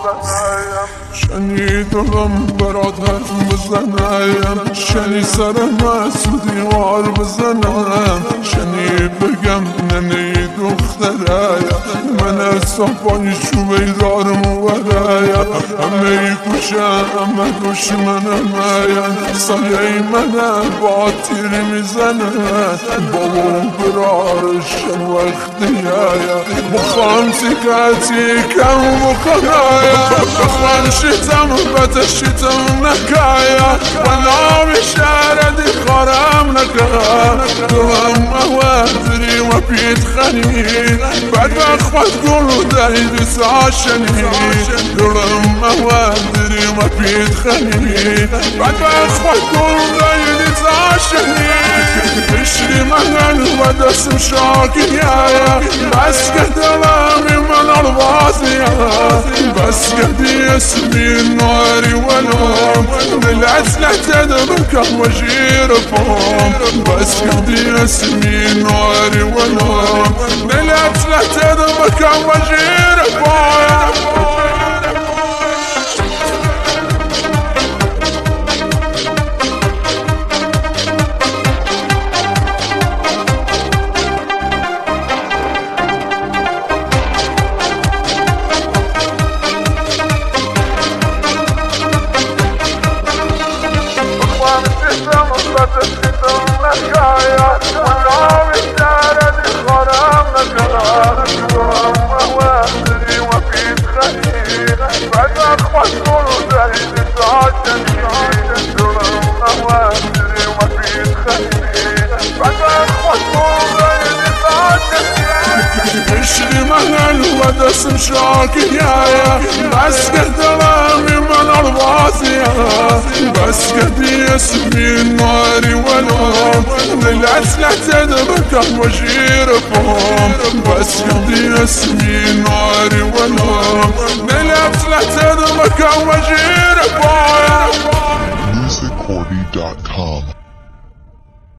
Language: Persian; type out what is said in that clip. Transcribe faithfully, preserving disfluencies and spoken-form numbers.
شنیدم برات حرف بزنم، شنی سر مسعودی غار بزنم، شنی بگم ننی دختره من صفای چوبی دارم ورایا، همه کشم همه دشمنم سایه من با تیر میزنه، بابام برارش وقتیه بخوام سکتی کم بکنه، بخوام شیطم بتشیطم نکایا و نام شردی خارم نکا دلم موادری و پیت خنی بعد بخواد گلو دهید ساشنی دلم موادری و پیت خنی بعد بخواد گلو دهید ساشنی بشری من و دستم شاکیه بس که دلم من البازیه بس که دی اسمی ناری ولوم دلت لتدبكم وجير فوم بس که دی اسمی ناری ولوم دلت لتدبكم وجير فوم بشری من و دستم شاکیه بس که دلمی من البازیه بس که دی اسمی ناری ولوم دلت لتدبكم وجير فوم بس که دی اسمی ناری ولوم دلت لتدبكم وجير فوم music corby dot com